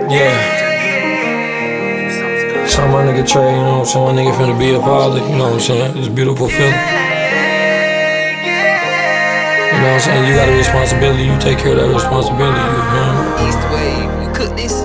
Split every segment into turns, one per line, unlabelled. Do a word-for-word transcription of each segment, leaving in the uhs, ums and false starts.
Yeah. Saw my nigga Trey, you know what I'm saying? My nigga finna be a father, you know what I'm saying? It's a beautiful feeling. You know what I'm saying? You got a responsibility, you take care of that responsibility, you feel me?
East Wave, we cook this.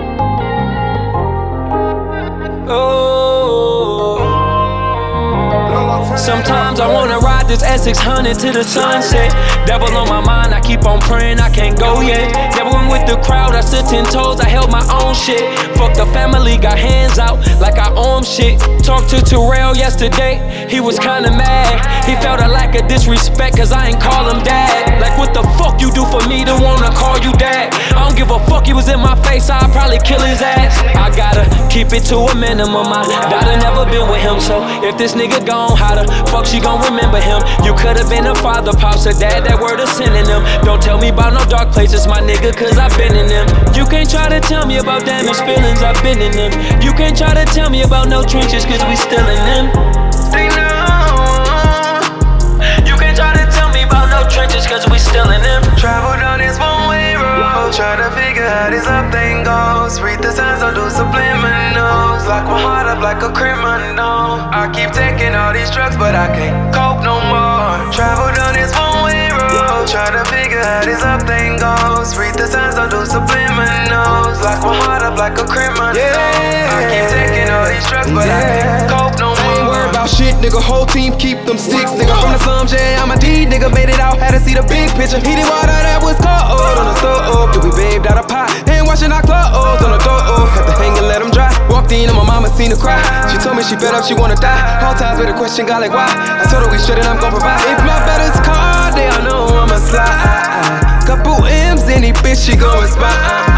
Sometimes I wanna ride this S six hundred to the sunset. Devil on my mind, I keep on praying I can't go yet. Never went with the crowd, I stood ten toes, I held my own shit. Fuck the family, got hands out like I owe him shit. Talked to Terrell yesterday, he was kinda mad. He felt a lack of disrespect cause I ain't call him dad. Like what the fuck you do for me to wanna call you dad? I don't give a fuck, he was in my face, I'd probably kill his ass. I gotta keep it to a minimum, I daughter never been with him. So if this nigga gone, how the fuck she gon' remember him? You could've been a father, pops, a dad, that word of synonym. Don't tell me about no dark places, my nigga, cause I've been in them. You can't try to tell me about damaged feelings, I've been in them. You can't try to tell me about no trenches, cause we still in them. They know. You can't try to tell me about no trenches, cause we still in them.
Travel down this one-way road, try to figure how this up thing goes. Read the signs, don't do subliminals. Lock my heart up like a criminal. I keep taking all these drugs, but I can't cope no more. Travel down this one-way road, try to figure how this up thing goes. Read the signs, don't do subliminals. Lock my heart up like a criminal.
Yeah.
I keep taking all these drugs, but
Yeah.
I can't cope no more.
I ain't worried about shit, nigga. Whole team keep them sticks, nigga. From the slums, yeah, I'm a D, nigga. Made it out, had to see the big picture. Heated water that was cold on the stove. Then we babed out a pot, hand washing our clothes on the door. Had to hang and let them dry. Walked in and my mama seen her cry. She told me she fed up, she wanna die. All times with a question, God like why? I told her we should and I'm gon' provide. If my better's called, they all know I'ma slide. Couple M's, any bitch she gon' spot.